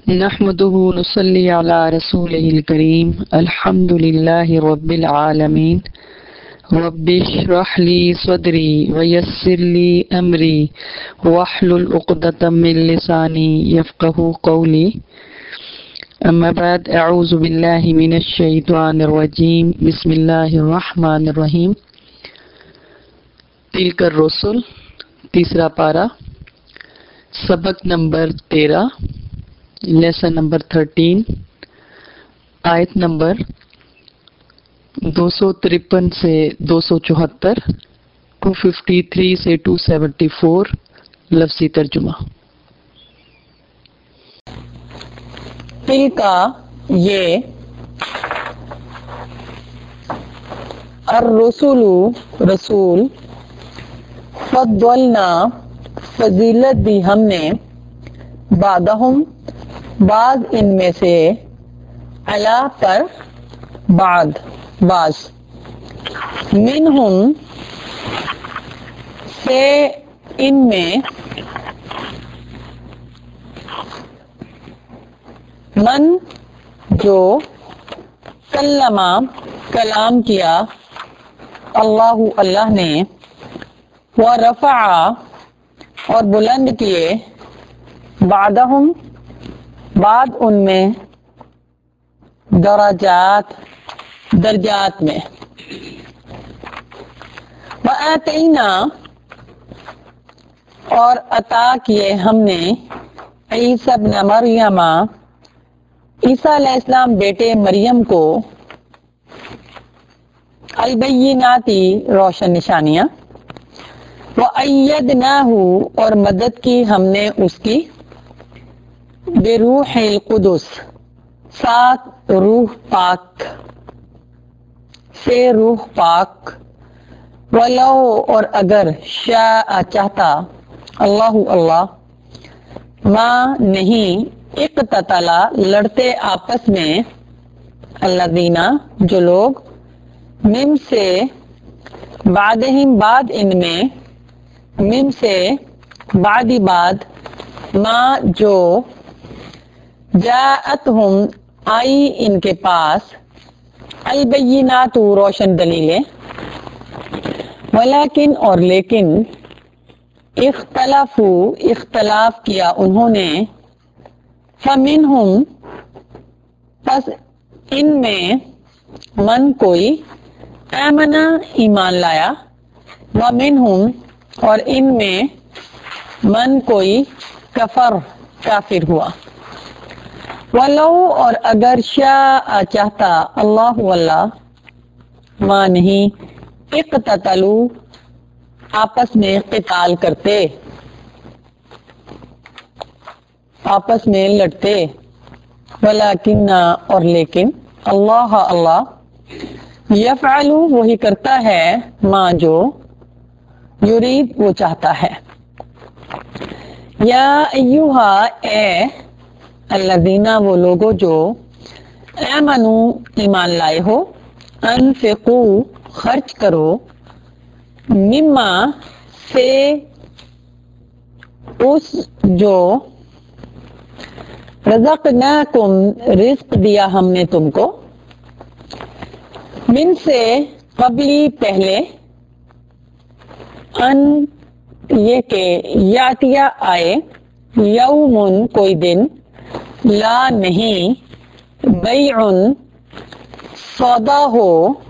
نحمده نصلي على رسوله الكريم الحمد لله رب العالمين رب اشرح لي صدري ويسر لي أمري واحلل عقدة من لساني يفقه قولي أما بعد أعوذ بالله من الشيطان الرجيم بسم الله الرحمن الرحيم تلك الرسل تیسرا پارہ سبق نمبر 13 لیسن نمبر 13 آیت نمبر 253 سے 274 253 سے 274 لفظی ترجمہ۔ تل کا یہ الرسول رسول فضلنا فضیلت دی ہم نے بعدہم بعض ان میں سے علی پر بعض منہم سے ان میں من جو کلمہ کلام کیا اللہ نے ورفع اور بلند کیے بعدہم بعد ان میں درجات میں وآتینا اور عطا کیے ہم نے عیسی ابن مریم عیسیٰ علیہ السلام بیٹے مریم کو البیناتی روشن نشانیاں وَأَيَّدْنَاهُ اور مدد کی ہم نے اس کی بروح القدس ساتھ روح پاک سے روح پاک ولو اور اگر شاء چاہتا اللہ ما نہیں اقتتلا لڑتے آپس میں الذین جو لوگ من سے بعدہم بعد ان میں من سے بعدی بعد ما جو جاءتہم آئی ان کے پاس البینات روشن دلیلیں ولیکن اور لیکن اختلاف کیا انہوں نے فمنہم پس ان میں من کوئی آمنا ایمان لایا ومنہم اور ان میں من کوئی کافر ہوا ولو اور اگر شاء چاہتا اللہ ما نہیں اقتتلو آپس میں قتال کرتے آپس میں لڑتے ولیکن اور لیکن اللہ یفعل وہی کرتا ہے ما جو یرید وہ چاہتا ہے یا ایوہا اے الذین وہ لوگوں جو آمنو ایمان لائے ہو انفقو خرچ کرو مما سے اس جو رزقناکم رزق دیا ہم نے تم کو من سے قبلی پہلے ان یہ کہ یاتیا آئے یومن کوئی دن لا نہیں بیعن سودا ہو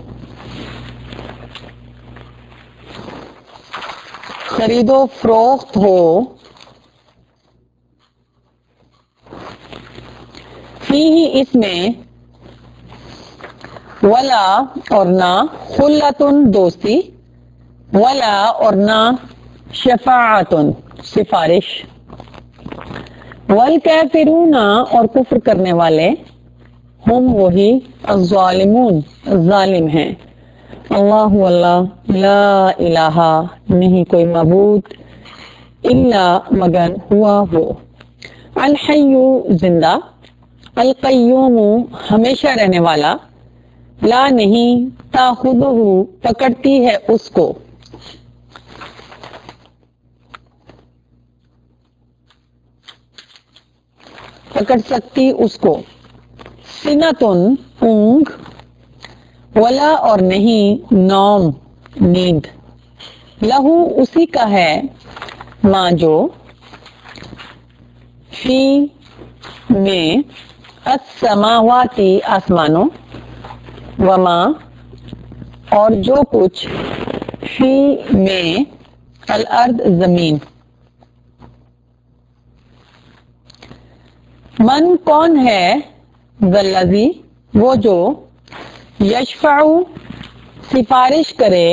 خرید و فروخت ہو فیہ اس میں ولا اور نہ خلتن دوستی ولا اور نہ شفاعتن سفارش والکافرون اور کفر کرنے والے ہم وہی الظالمون ظالم ہیں اللہ لا الہ نہیں کوئی معبود الا مگر ہوا وہ الحی زندہ القیوم ہمیشہ رہنے والا لا نہیں تاخذہ پکڑتی ہے اس کو پکڑ سکتی اس کو، سنتن اونگ، ولا اور نہیں نوم نیند، لہو اسی کا ہے، ماں جو فی میں السماواتی آسمانوں، وما اور جو کچھ فی میں الارض زمین، من کون ہے، والذی وہ جو یشفع سفارش کرے،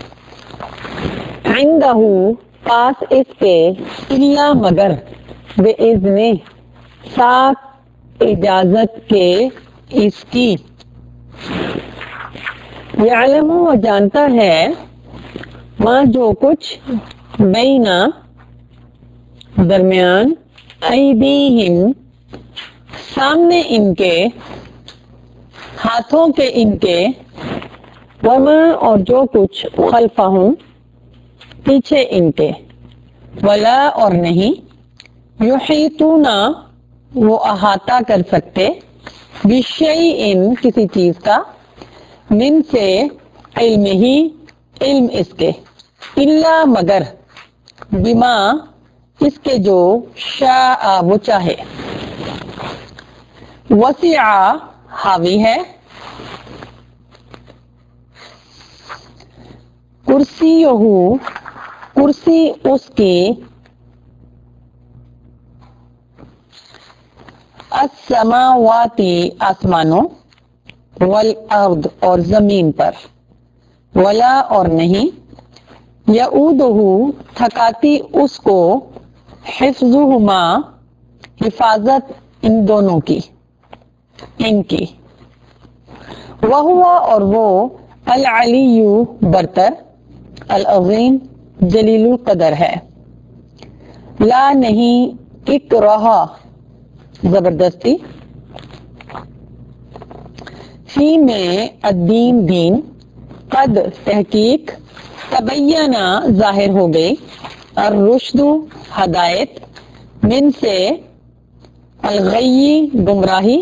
عندہ پاس اس کے، الا مگر، باذن ساتھ اجازت کے اس کی، یعلم وہ جانتا ہے، ماں جو کچھ بینا درمیان، ایدیہم سامنے ان کے، ہاتھوں کے ان کے، وما اور جو کچھ خلفہم پیچھے ان کے، ولا اور نہیں، یحیطون وہ احاطہ کر سکتے، بشیء کسی چیز کا، من سے علم ہی علم اس کے، الا مگر، بما اس کے جو شاء وہ چاہے، وسع حاوی ہے، کرسیہ کرسی اس کی، السماواتی آسمانوں، والارض اور زمین پر، ولا اور نہیں، یعودہ تھکاتی اس کو، حفظہما حفاظت ان دونوں کی، ان کی، وہو اور وہ، العلی برتر، العظیم جلیل القدر ہے، لا نہیں اکراہ زبردستی، فی میں الدین دین، قد تحقیق، تبینہ ظاہر ہو گئی، الرشد ہدایت، من سے الغی گمراہی،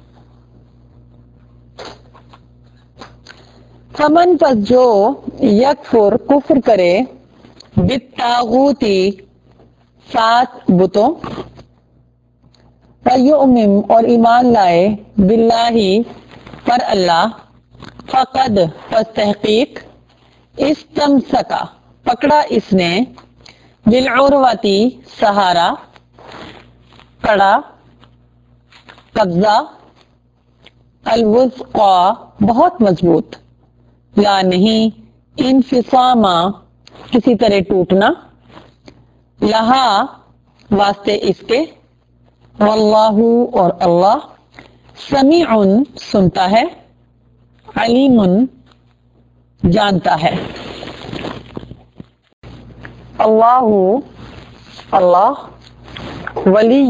فمن پس جو یکفر کفر کرے، بالطاغوتی سات بتوں، ویؤمن اور ایمان لائے، باللہ پر اللہ، فقد پس تحقیق، استمسکا پکڑا اس نے، بالعروتی سہارا، کڑا، قبضہ، الوثقی بہت مضبوط، لا نہیں انفصام کسی طرح ٹوٹنا، لہا واسطے اس کے، واللہ اور اللہ، سمیع سنتا ہے، علیم جانتا ہے، اللہ ولی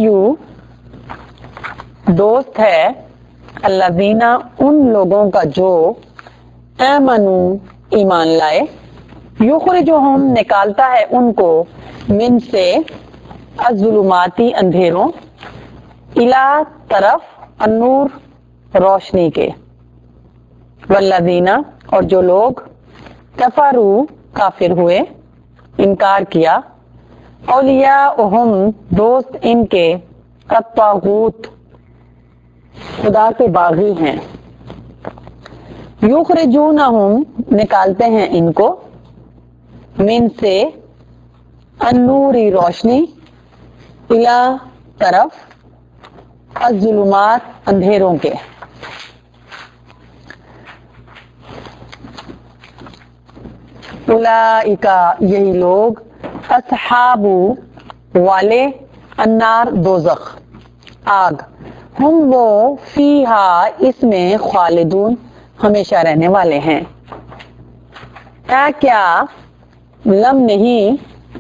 دوست ہے، الذین ان لوگوں کا جو آمنوا ایمان لائے، یخرجہم نکالتا ہے ان کو، من سے الظلماتی اندھیروں، الی طرف النور روشنی کے، والذین اور جو لوگ کفروا کافر ہوئے، انکار کیا، اولیاؤہم دوست ان کے، الطاغوت خدا کے باغی ہیں، یخرجونہم نکالتے ہیں ان کو، من سے النوری روشنی، الی طرف الظلمات اندھیروں کے، اولئک یہی لوگ، اصحاب والے، النار دوزخ آگ، ہم وہ فیہا اس میں، خالدون ہمیشہ رہنے والے ہیں، کیا لم نہیں،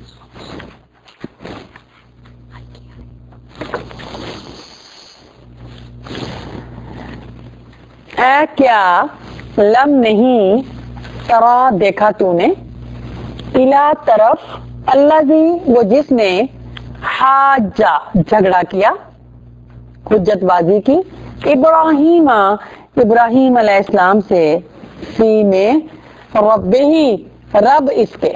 کیا لم نہیں، ترا دیکھا تو نے، الی طرف الذی وہ جس نے، حاجہ جھگڑا کیا، حجت بازی کی ابراہیم علیہ السلام سے فی میں ربہی رب اس کے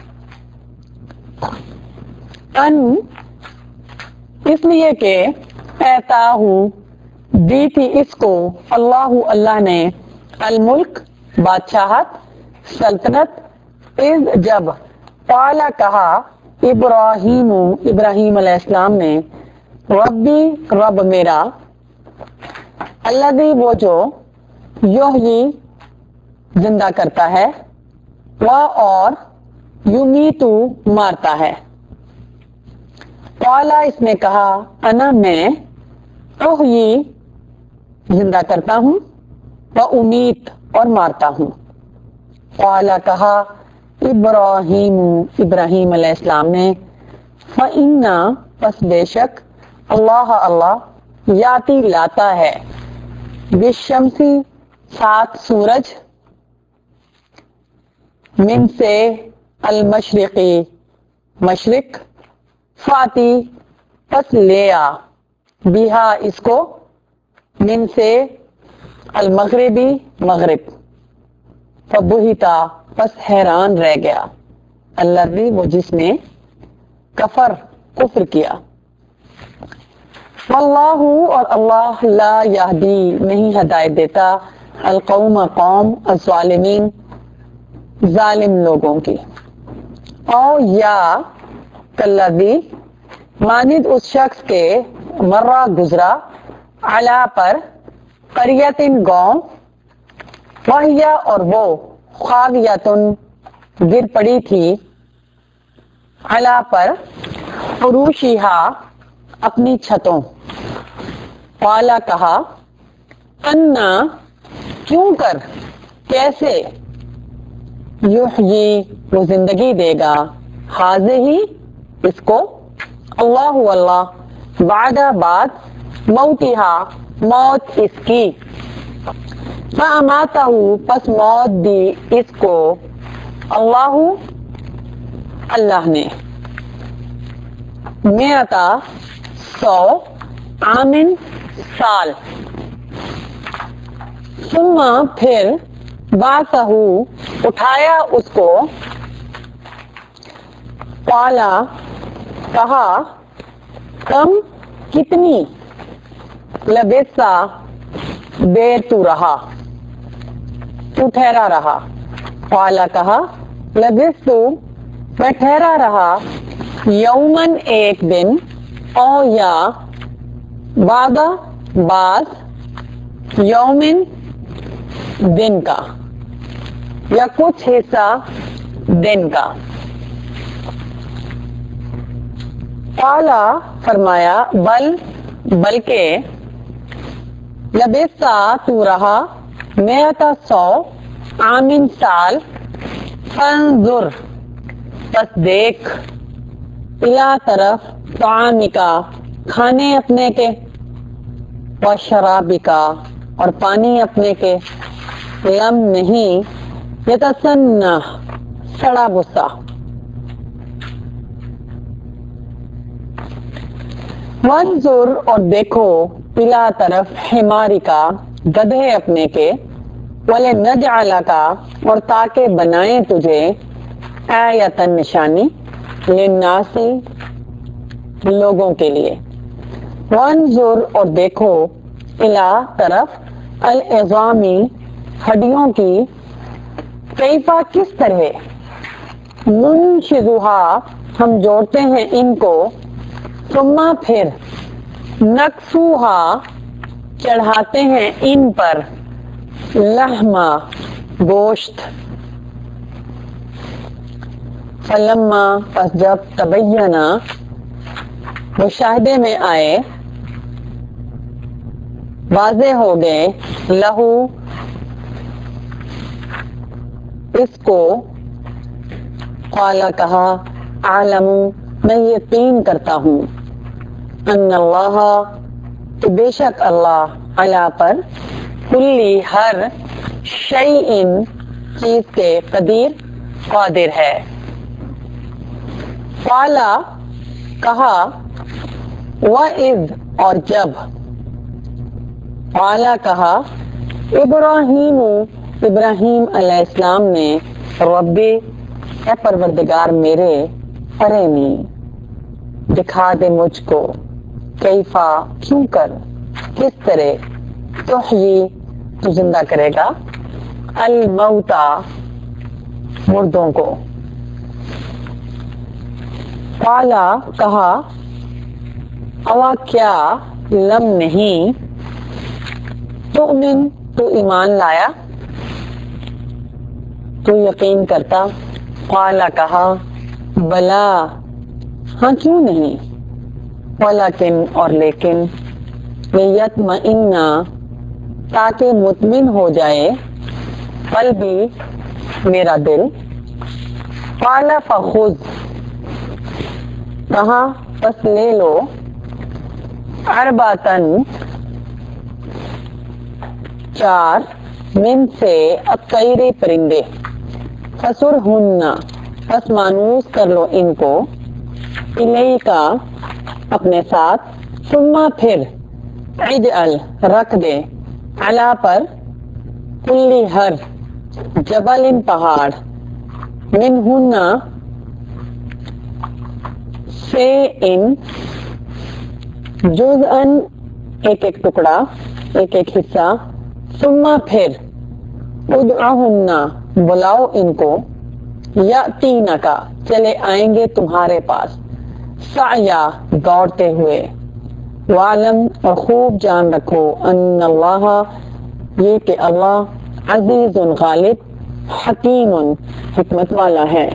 ان اس لیے کہ اعطاہو دی تھی اس کو اللہ نے الملک بادشاہت سلطنت اذ جب قال کہا ابراہیم علیہ السلام نے ربی رب میرا الذی وہ جو یحیی زندہ کرتا ہے اور یمیتو مارتا ہے قال اس نے کہا انا میں احیی زندہ کرتا ہوں و امیت اور مارتا ہوں قال کہا ابراہیم علیہ السلام نے فَإِنَّا پس بے شک اللہ یاتی لاتا ہے بالشمسی سات سورج من سے المشرقی مشرق فاتی پس لے آ بیہا اس کو من سے المغربی مغرب فبہتا پس حیران رہ گیا الذی وہ جس نے کفر کیا واللہ اور اللہ لا یہدی نہیں ہدایت دیتا القوم قوم الظالمین ظالم لوگوں کی او یا کالذی مانند اس شخص کے مرہ گزرا علا پر قریۃ گاؤں وہیا اور وہ خاویۃ گر پڑی تھی علا پر عروشہا اپنی چھتوں قال کہا انا کیوں کر کیسے یحیی وہ زندگی دے گا ہذہ اس کو اللہ بعد موتہا موت اس کی فاماتہ پس موت دی اس کو اللہ نے مئتا 100 عامن سال ثم پھر بعثہ اٹھایا اس کو قال کہا کم کتنی لبثت دیر تو رہا تو ٹھہرا رہا قال کہا لبثت میں ٹھہرا رہا یومن ایک دن او یا بعد یومن دن کا یا کچھ حصہ دن کا قال فرمایا بلکہ لبثت تو رہا مئتا 100 عامن سال فانظر پس دیکھ الی طرف طعامکا کھانے اپنے کے وشرابکا اور پانی اپنے کے لم نہیں یتسنہ سڑا بسا وانظر اور دیکھو الی طرف حمارکا گدھے اپنے کے ولنجعلکا اور تاکہ بنائیں تجھے آیۃ نشانی للناس لوگوں کے لیے وانظر اور دیکھو الی طرف العظامی ہڈیوں کی کیفا کس طرح ننشزھا ہم جوڑتے ہیں ان کو ثم پھر نکسوہا چڑھاتے ہیں ان پر لحما گوشت فلما پس جب تبینہ مشاہدے میں آئے واضح ہو گئے لہو اس کو قال کہا عالم میں یقین کرتا ہوں ان اللہ کہ بے شک اللہ علی پر کلی ہر شیء چیز کے قدیر قادر ہے قال کہا وَإِذْ اور جب قالا کہا ابراہیم علیہ السلام نے ربی اے پروردگار میرے ارینی دکھا دے مجھ کو کیفا کیوں کر کس طرح تحیی تو زندہ کرے گا الموتا مردوں کو قالا کہا اوا کیا لم نہیں تؤمن تو ایمان لایا تو یقین کرتا قالا کہا بلا ہاں کیوں نہیں ولیکن اور لیکن لیطمئن تاکہ مطمئن ہو جائے قلبی میرا دل قال فخذ کہا پس لے لو ارباتن 4 من سے الطیر پرندے فسرہن پس مانوس کر لو ان کو الیکا اپنے ساتھ ثم پھر اجعل رکھ دے علا پر کلی ہر جبل پہاڑ منہن سے ان جزءن ایک ایک ٹکڑا ایک ایک حصہ ثم پھر ادعہن بلاؤ ان کو یاتینکا چلے آئیں گے تمہارے پاس سعیا دوڑتے ہوئے وعلم اور خوب جان رکھو ان اللہ یہ کہ اللہ عزیز غالب حکیم حکمت والا ہے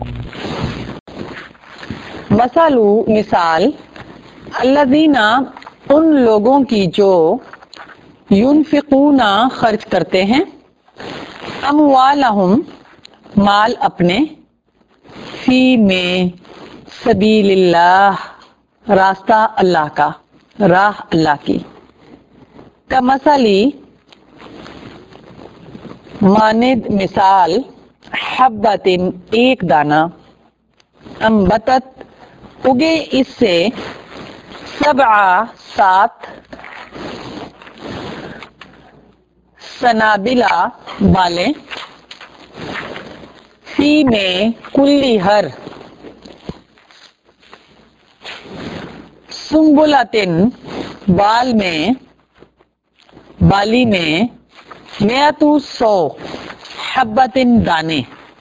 مثال الذین ان لوگوں کی جو ينفقون خرچ کرتے ہیں اموالہم مال اپنے فی میں سبیل اللہ راستہ اللہ کا راہ اللہ کی کمثلی مانند مثال حبۃ ایک دانہ انبتت اگے اس سے 7 سنابلا بالے فی میں کلی ہر سنبلاتن بال میں بالی میں 100 حبتن دانے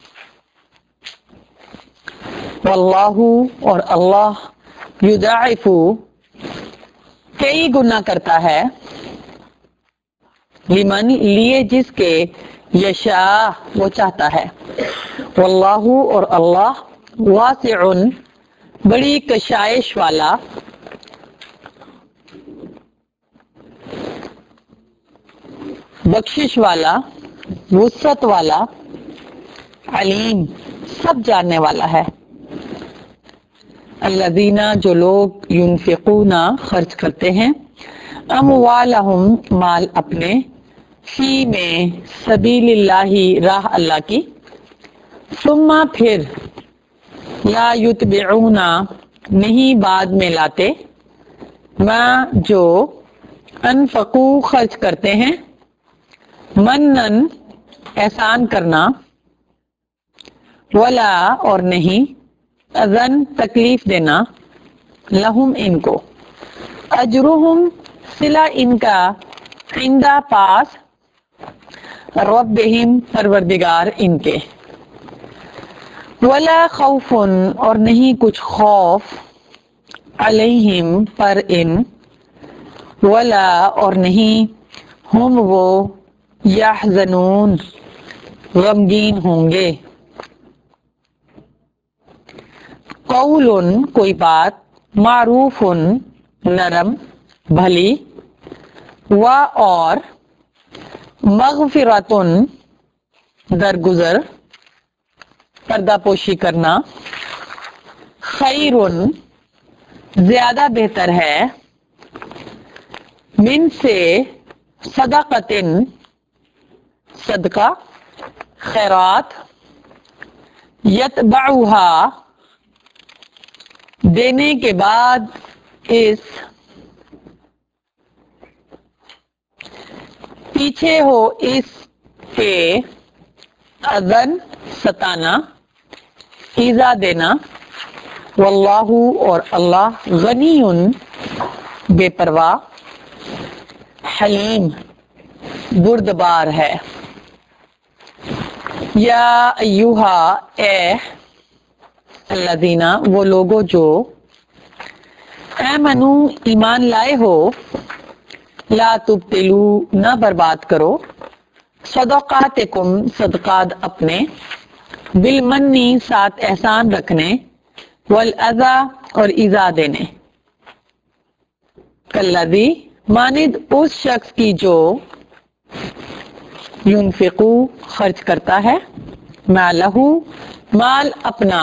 واللہ اور اللہ یضاعف کئی گنا کرتا ہے لمن لیے جس کے یشاء وہ چاہتا ہے واللہ اور اللہ واسع بڑی کشائش والا بخشش والا وسعت والا علیم سب جاننے والا ہے الذین جو لوگ ينفقون خرچ کرتے ہیں اموالہم مال اپنے فی میں سبیل اللہ راہ اللہ کی ثم پھر لا یتبعون نہیں بعد میں لاتے ما جو انفقو خرچ کرتے ہیں منن احسان کرنا ولا اور نہیں اذن تکلیف دینا لہم ان کو اجرہم صلہ ان کا عندہ پاس ربہم پروردگار ان کے ولا خوف اور نہیں کچھ خوف علیہم پر ان ولا اور نہیں ہم وہ یحزنون غمگین ہوں گے قول کوئی بات معروف نرم بھلی و اور مغفرت درگزر پردہ پوشی کرنا خیر زیادہ بہتر ہے من سے صدقۃ صدقہ خیرات یتبعها دینے کے بعد اس پیچھے ہو اس کے اذن ستانا ایذا دینا واللہ اور اللہ غنی بے پرواہ حلیم بردبار ہے یا ایوہا اے الذین وہ لوگوں جو آمنو ایمان لائے ہو لا تبتلو نہ برباد کرو صدقاتکم صدقات اپنے بالمنی ساتھ احسان رکھنے والاذی اور ایذا دینے کالذی مانند اس شخص کی جو ينفقو خرچ کرتا ہے مالہ مال اپنا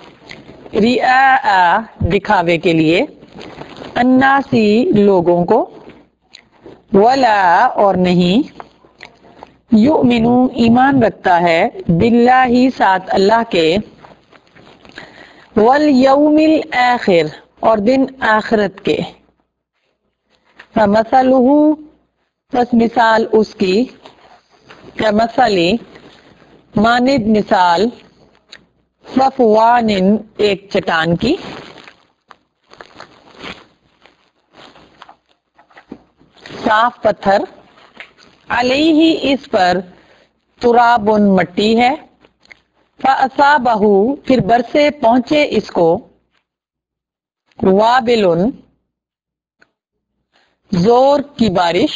رئاء دکھاوے کے لیے الناسی لوگوں کو ولا اور نہیں یؤمنو ایمان رکھتا ہے باللہ ساتھ اللہ کے والیوم الآخر اور دن آخرت کے فمثلہ پس مثال اس کی کمثلی مانند مثال صفوان ایک چٹان کی صاف پتھر علیہ اس پر تراب مٹی ہے فاصابہ پھر برسے پہنچے اس کو وابل زور کی بارش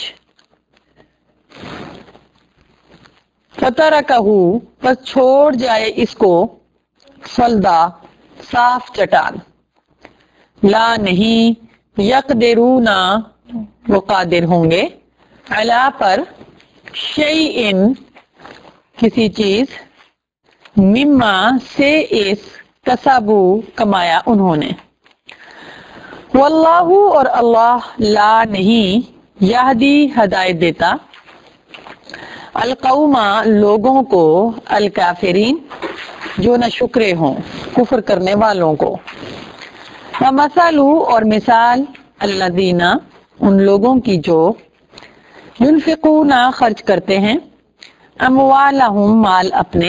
فترکہ پس چھوڑ جائے اس کو صلدا صاف چٹان لا نہیں یقدرون وہ قادر ہوں گے علا پر شیئن کسی چیز مما سے اس کسبو کمایا انہوں نے واللہ اور اللہ لا نہیں یہدی ہدایت دیتا القوم لوگوں کو الکافرین جو نہ شکرے ہوں کفر کرنے والوں کو ومثل اور مثال الذین ان لوگوں کی جو ينفقون خرچ کرتے ہیں اموالہم مال اپنے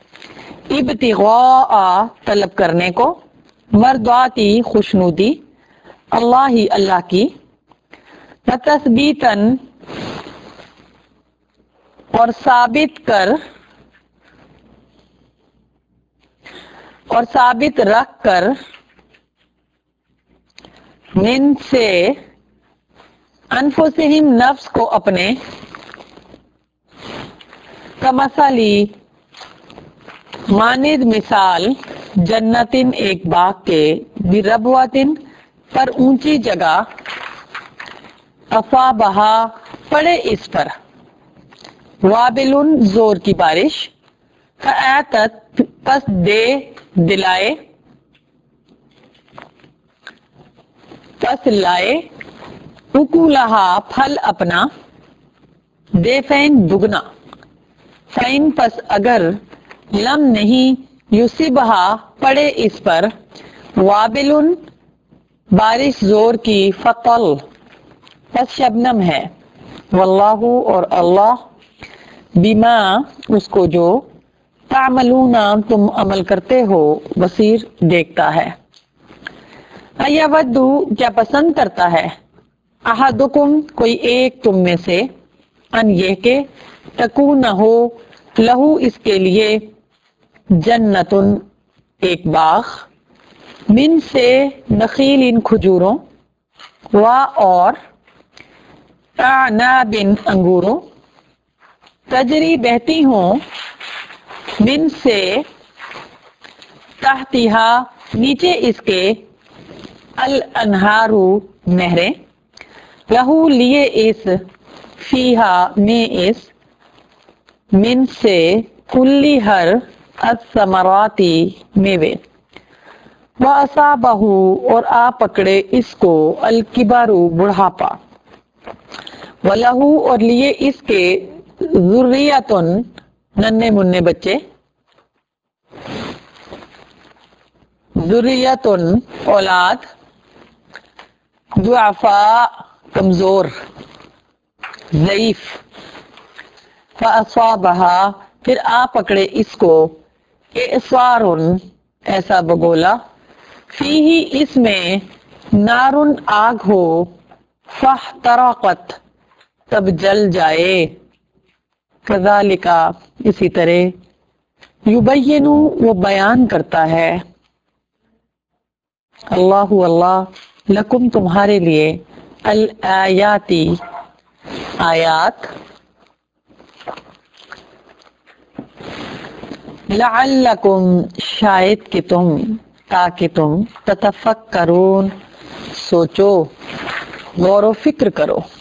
ابتغاء طلب کرنے کو مرضاتی خوشنودی اللہ کی وتثبیتاً اور ثابت رکھ کر من سے انفسہم نفس کو اپنے کمثلی مانند مثال جنتن ایک باغ کے بربوتن پر اونچی جگہ افابہا پڑے اس پر وابل زور کی بارش فآتت پس دے دلائے پس لائے اکولہا پھل اپنا دیفین دگنا فین پس اگر لم نہیں یصبھا پڑے اس پر وابل بارش زور کی فطل پس شبنم ہے واللہ اور اللہ بما اس کو جو تعملون تم عمل کرتے ہو بصیر دیکھتا ہے ایودو کیا پسند کرتا ہے احدکم کوئی ایک تم میں سے ان یہ کہ تکون ہو لہو اس کے لیے جنتن ایک باغ من سے نخیل ان کھجوروں اور اعناب انگوروں تجری بہتی ہوں من سے تحتہا نیچے اس کے الانہار نہریں لہو لیے اس فیہا میں اس من سے کلی ہر الثمراتی میوے وَأَصَابَهُ اور آ پکڑے اس کو الکبر بڑھاپا وَلَهُ اور لیے اس کے ذریۃن ننھے منھے بچے ذریۃن اولاد ضعفاء کمزور ضعیف فَأَصَابَهَا پھر آ پکڑے اس کو، اعصار ایسا بگولا، فیہ اس میں نار آگ ہو، فاحترقت تب جل جائے، کذالک اسی طرح، یبین وہ بیان کرتا ہے، اللہ اللہ لکم تمہارے لیے، الآیاتی آیات، لعلکم شاید کہ تم، تاکہ تم تتفکرون سوچو، غور و فکر کرو۔